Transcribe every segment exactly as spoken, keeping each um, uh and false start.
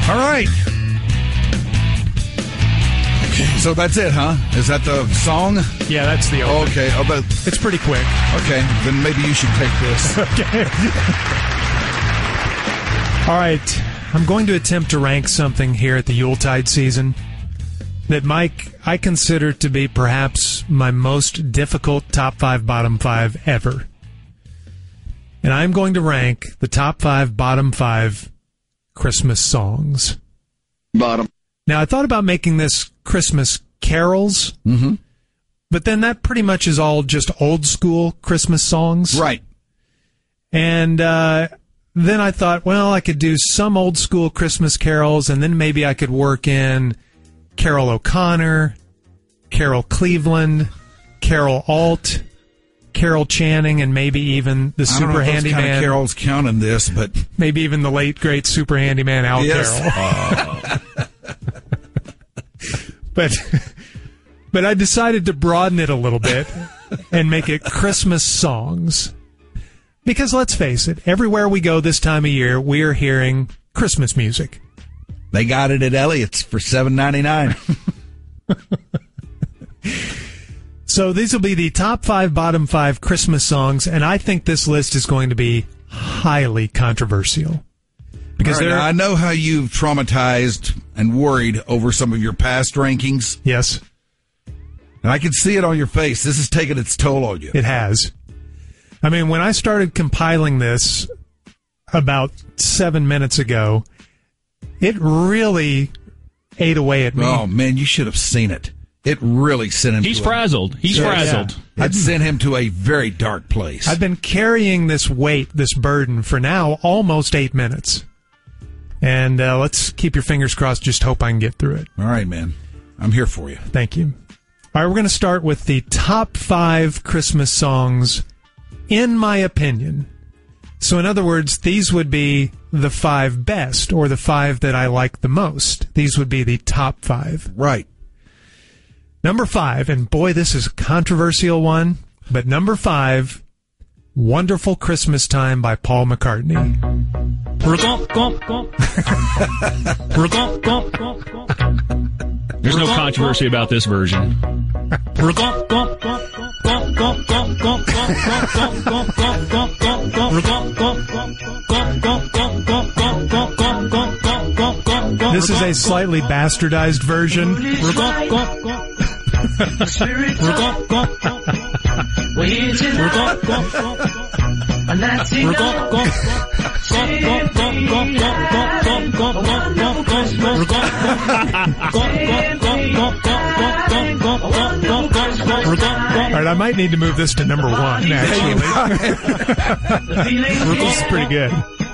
All right. So that's it, huh? Is that the song? Yeah, that's the open. Okay. Oh, but, it's pretty quick. Okay. Then maybe you should take this. Okay. All right. I'm going to attempt to rank something here at the Yuletide season that, Mike, I consider to be perhaps my most difficult top five, bottom five ever. And I'm going to rank the top five, bottom five Christmas songs. Bottom. Now, I thought about making this Christmas carols, mm-hmm. but then that pretty much is all just old school Christmas songs. Right. And uh, then I thought, well, I could do some old school Christmas carols, and then maybe I could work in Carol O'Connor, Carol Cleveland, Carol Alt, Carol Channing, and maybe even the Super I don't know if Handyman. those kind of carols count in this, but maybe even the late great Super Handyman Al yes. Carroll. Uh. but but I decided to broaden it a little bit and make it Christmas songs. Because let's face it, everywhere we go this time of year, we are hearing Christmas music. They got it at Elliott's for seven ninety-nine. So these will be the top five, bottom five Christmas songs, and I think this list is going to be highly controversial. Because right, there, now, I know how you've traumatized and worried over some of your past rankings. Yes. And I can see it on your face. This has taken its toll on you. It has. I mean, when I started compiling this about seven minutes ago, it really ate away at me. Oh, man, you should have seen it. It really sent him He's to frazzled. A, He's yeah, frazzled. Yeah. I'd sent him to a very dark place. I've been carrying this weight, this burden, for now almost eight minutes. And uh, let's keep your fingers crossed. Just hope I can get through it. All right, man. I'm here for you. Thank you. All right, we're going to start with the top five Christmas songs, in my opinion. So, in other words, these would be the five best, or the five that I like the most. These would be the top five. Right. Number five, and boy, this is a controversial one, but number five, Wonderful Christmas Time by Paul McCartney. There's no controversy about this version. This is a slightly bastardized version. All right, I might need to move this to number one, actually. This is pretty good.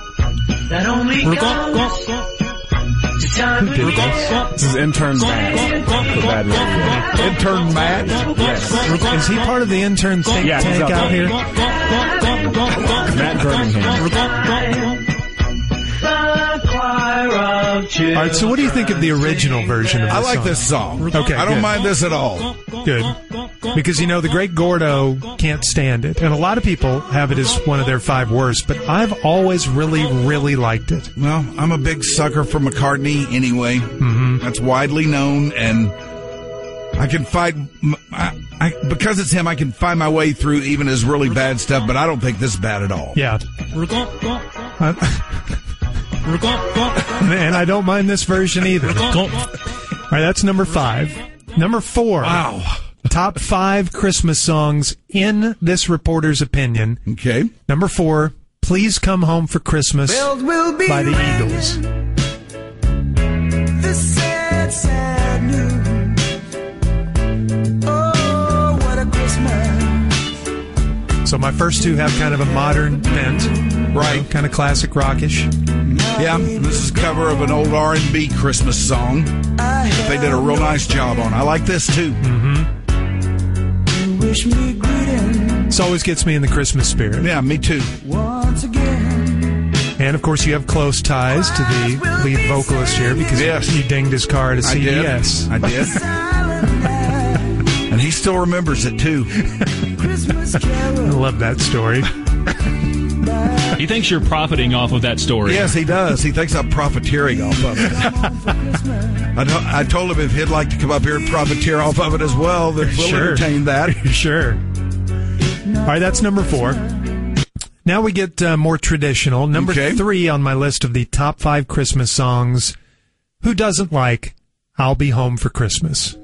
Who did this? This is Intern Matt for Bad Radio. Intern Matt? Yes. Is he part of the intern think yeah, tank out, out here? Matt Birmingham. All right, so what do you think of the original version of this I like song? this song. Okay, I don't good. mind this at all. Good. Because, you know, the great Gordo can't stand it. And a lot of people have it as one of their five worst, but I've always really, really liked it. Well, I'm a big sucker for McCartney anyway. Mm-hmm. That's widely known, and I can fight, I, I, because it's him, I can find my way through even his really bad stuff, but I don't think this is bad at all. Yeah. Uh, and I don't mind this version either. All right, that's number five. Number four. Wow. Top five Christmas songs in this reporter's opinion. Okay. Number four, Please Come Home for Christmas by the Eagles. The sad, sad news. Oh, what a Christmas. So my first two have kind of a modern bent. Right. You know, kind of classic rockish. Yeah, this is a cover of an old R and B Christmas song that they did a real nice job on. I like this, too. Mm-hmm. Wish me greeting. This always gets me in the Christmas spirit. Yeah, me too. Once again. And, of course, you have close ties to the lead vocalist here because yes. he dinged his car at a C V S. I did. I did. And he still remembers it, too. I love that story. He thinks you're profiting off of that story. Yes, he does. He thinks I'm profiteering off of it. I, to- I told him if he'd like to come up here and profiteer off of it as well, then we'll Sure. entertain that. Sure. All right, that's number four. Now we get uh, more traditional. Number Okay. three on my list of the top five Christmas songs. Who doesn't like I'll Be Home for Christmas?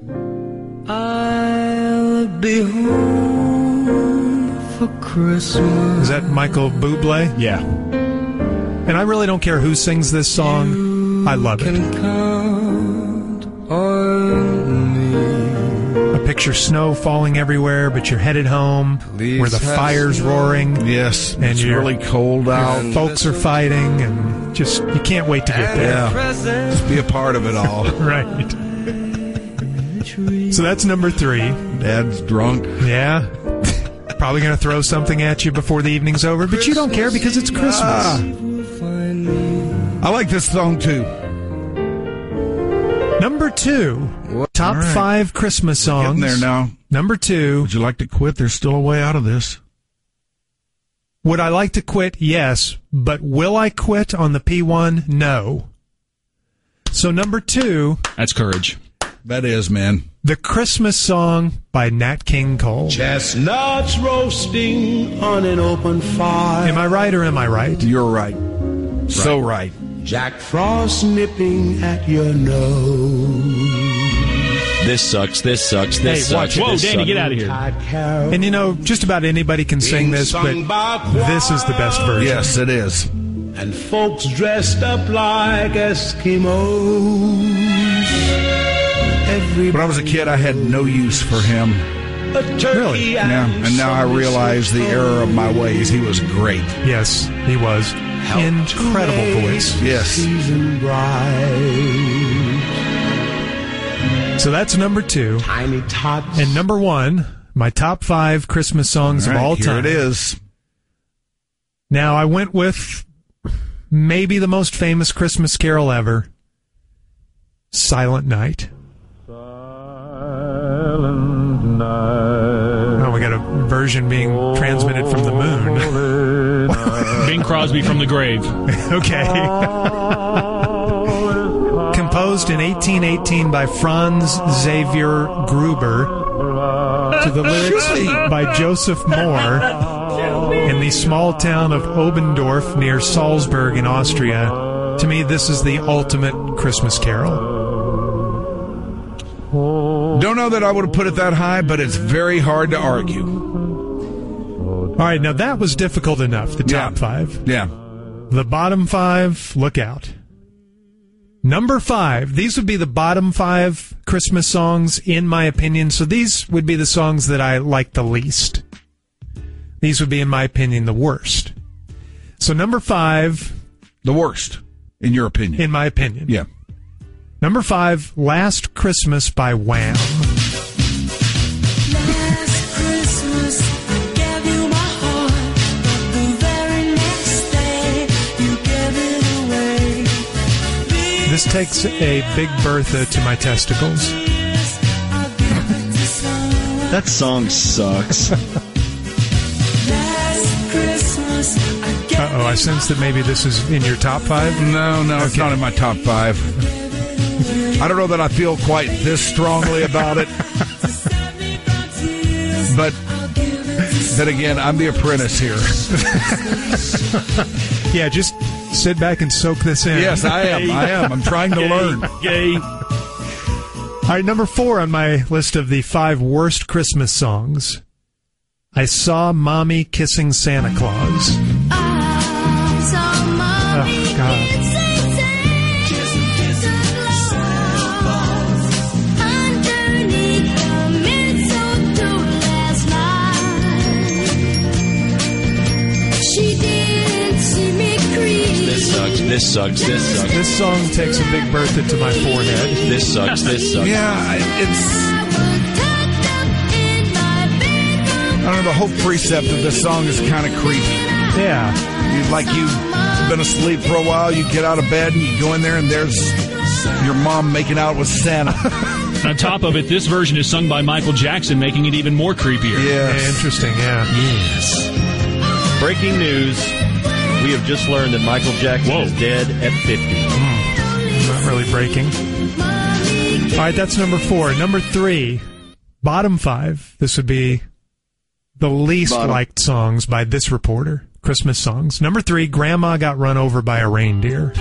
I'll be home for Christmas. Is that Michael Bublé? Yeah. And I really don't care who sings this song. I love it. Can count on me. I picture snow falling everywhere, but you're headed home where the fire's roaring. Yes, And it's you're- really cold out. Folks are fighting, and just, you can't wait to get there. Yeah, just be a part of it all. Right. So that's number three. Dad's drunk. Yeah. Probably going to throw something at you before the evening's over, but you don't care because it's Christmas. Ah. I like this song too. Number two, top All right. five Christmas songs. Getting there now. Number two, Would you like to quit? There's still a way out of this. would I like to quit? Yes. But will I quit on the P one? No. So number two, That's courage. That is, man. the Christmas song by Nat King Cole. Chestnuts roasting on an open fire. Am I right or am I right? You're right. So right. Jack Frost nipping at your nose. This sucks. This sucks. This Hey, watch sucks. it. Whoa, this Danny, sucks. get out of here. Tide carol And you know, just about anybody can sing this, but this is the best version. Yes, it is. and folks dressed up like Eskimos. Everybody When I was a kid, I had no use for him. a turkey Really? Yeah, and now I realize the error of my ways. He was great. Yes, he was. Incredible voice. Yes. Season bright. So that's number two. Tiny tots. And number one, my top five Christmas songs All right, of all here time. it is. Now, I went with maybe the most famous Christmas carol ever, Silent Night. Oh, we got a version being transmitted from the moon. Bing Crosby from the grave. Okay. Composed in eighteen eighteen by Franz Xavier Gruber, to the lyrics by Joseph Moore, in the small town of Obendorf near Salzburg in Austria. To me, this is the ultimate Christmas carol. Don't know that I would have put it that high, but it's very hard to argue. All right, now that was difficult enough, the top Yeah. five. Yeah. The bottom five, look out. Number five, these would be the bottom five Christmas songs, in my opinion. So these would be the songs that I like the least. These would be, in my opinion, the worst. So number five, The worst, in your opinion. in my opinion. Yeah. Number five, Last Christmas by Wham. Last Christmas, I gave you my heart, but the very next day, you gave it away. This takes a Big Bertha to my testicles. I'll give it to someone. That song sucks. Last Christmas, I gave Uh-oh, I sense that maybe this is in your top five. No, no, it's Okay. not in my top five. I don't know that I feel quite this strongly about it. But then again, I'm the apprentice here. Yeah, just sit back and soak this in. Yes, I am. I am. I'm trying to learn. Yay. All right, number four on my list of the five worst Christmas songs. I Saw Mommy Kissing Santa Claus. Oh, God. This sucks. This sucks. This sucks. This song takes a Big Bertha to my forehead. This sucks. This sucks. Yeah, I- it's. I don't know, the whole precept of this song is kind of creepy. Yeah. You, like you've been asleep for a while, you get out of bed and you go in there and there's your mom making out with Santa. On top of it, this version is sung by Michael Jackson, making it even more creepier. Yeah, Yes. interesting, yeah. Yes. Breaking news. We have just learned that Michael Jackson Whoa. is dead at fifty. Not really breaking. All right, that's number four. Number three, bottom five. This would be the least Bottom. liked songs by this reporter. Christmas songs. Number three, Grandma Got Run Over by a Reindeer.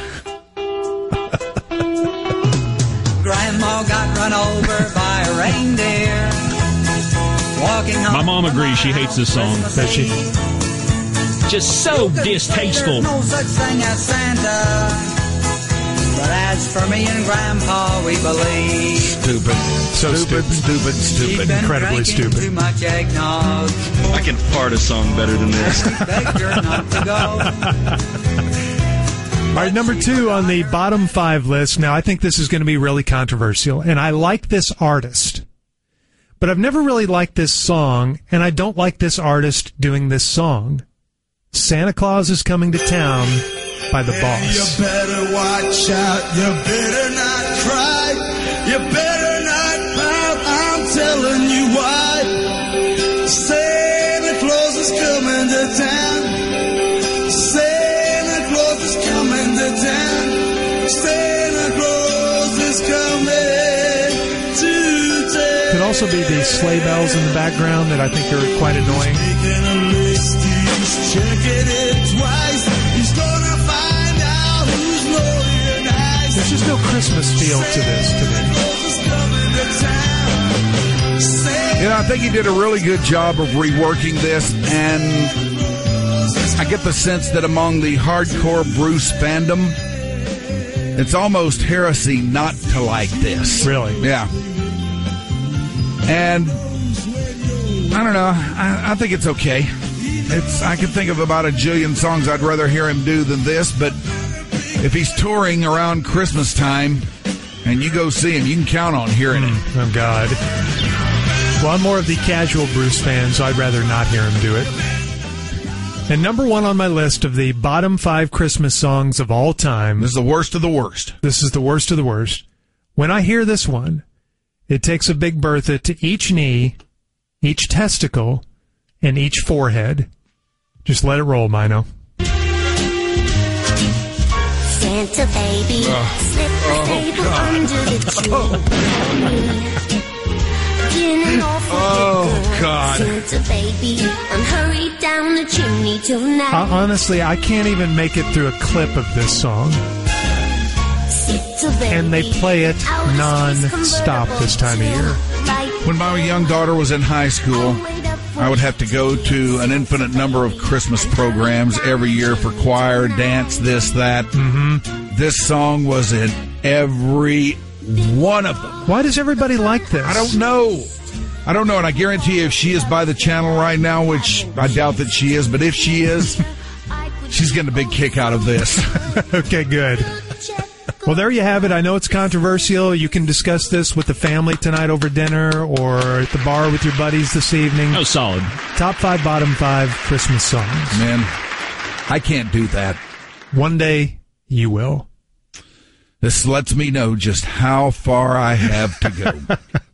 Grandma got run over by a reindeer. Walking home My mom from agrees. She my hates this house song. Christmas Does she? Eve. Just so There's distasteful. no such thing as Santa. But as for me and Grandpa, we believe. Stupid. So stupid, stupid, He's stupid. been Incredibly drinking stupid. too much eggnog. I can fart a song better than this. We begged her not to go. All right, number two on the bottom five list. Now, I think this is going to be really controversial, and I like this artist, but I've never really liked this song, and I don't like this artist doing this song. Santa Claus is Coming to Town by The Boss. You better watch out. You better not cry. You better not pout. I'm telling you why. Santa Claus is coming to town. Santa Claus is coming to town. Santa Claus is coming to town. Could also be the sleigh bells in the background that I think are quite annoying. Making a list, he's checking it twice. He's gonna find out who's naughty and nice. There's just no Christmas feel to this to me. You know, I think he did a really good job of reworking this, and I get the sense that among the hardcore Bruce fandom, it's almost heresy not to like this. Really? Yeah. And I don't know. I, I think it's okay. It's I can think of about a jillion songs I'd rather hear him do than this, but if he's touring around Christmas time and you go see him, you can count on hearing it. Oh, God. Well, I'm more of the casual Bruce fan, so I'd rather not hear him do it. And number one on my list of the bottom five Christmas songs of all time. This is the worst of the worst. This is the worst of the worst. When I hear this one, it takes a Big Bertha to each knee, each testicle, and each forehead. Just let it roll, Mino. Santa baby, slip the table under the tree. Been an awful Oh, good girl, God. Santa baby, and hurry down the chimney tonight. Uh, honestly, I can't even make it through a clip of this song. Santa baby, And they play it our non-stop this time of year. right When my young daughter was in high school, I would have to go to an infinite number of Christmas programs every year for choir, dance, this, that. Mm-hmm. This song was in every one of them. Why does everybody like this? I don't know. I don't know, and I guarantee you if she is by the channel right now, which I doubt that she is, but if she is, she's getting a big kick out of this. Okay, good. Well, there you have it. I know it's controversial. You can discuss this with the family tonight over dinner or at the bar with your buddies this evening. Oh, solid. Top five, bottom five Christmas songs. Man, I can't do that. One day, you will. This lets me know just how far I have to go.